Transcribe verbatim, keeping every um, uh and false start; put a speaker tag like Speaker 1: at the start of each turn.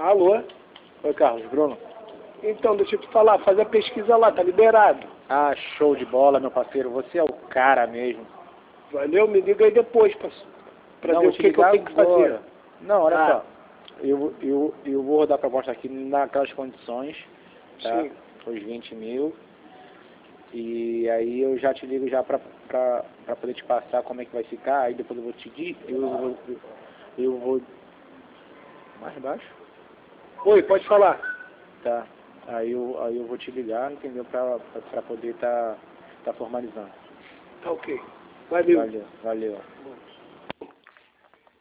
Speaker 1: Alô?
Speaker 2: Oi, Carlos, Bruno.
Speaker 1: Então, deixa eu te falar, faz a pesquisa lá, tá liberado.
Speaker 2: Ah, show de bola, meu parceiro. Você é o cara mesmo.
Speaker 1: Valeu? Me liga aí depois, pra, pra
Speaker 2: Não,
Speaker 1: ver
Speaker 2: vou
Speaker 1: o
Speaker 2: te
Speaker 1: que, que eu
Speaker 2: ligar
Speaker 1: tenho que
Speaker 2: agora.
Speaker 1: fazer.
Speaker 2: Não, olha
Speaker 1: Ah.
Speaker 2: só. Eu, eu, eu vou rodar a proposta aqui naquelas condições, tá?
Speaker 1: Sim.
Speaker 2: Os vinte mil. E aí eu já te ligo já pra, pra, pra poder te passar como é que vai ficar. Aí depois eu vou te dizer. Eu, vou- eu, eu vou... Mais baixo?
Speaker 1: Oi, pode falar.
Speaker 2: Tá. Aí eu, aí eu vou te ligar, entendeu? Pra, pra, pra poder tá, tá formalizando.
Speaker 1: Tá ok. Valeu.
Speaker 2: Valeu, valeu.